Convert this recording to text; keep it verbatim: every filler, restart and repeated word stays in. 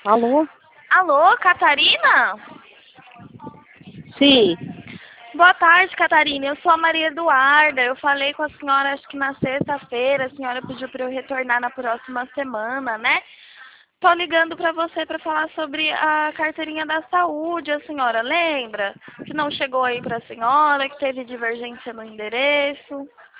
Alô? Alô, Catarina? Sim. Boa tarde, Catarina. Eu sou a Maria Eduarda. Eu falei com a senhora, acho que na sexta-feira. A senhora pediu para eu retornar na próxima semana, né? Tô ligando para você para falar sobre a carteirinha da saúde. A senhora lembra? Que não chegou aí para a senhora, que teve divergência no endereço.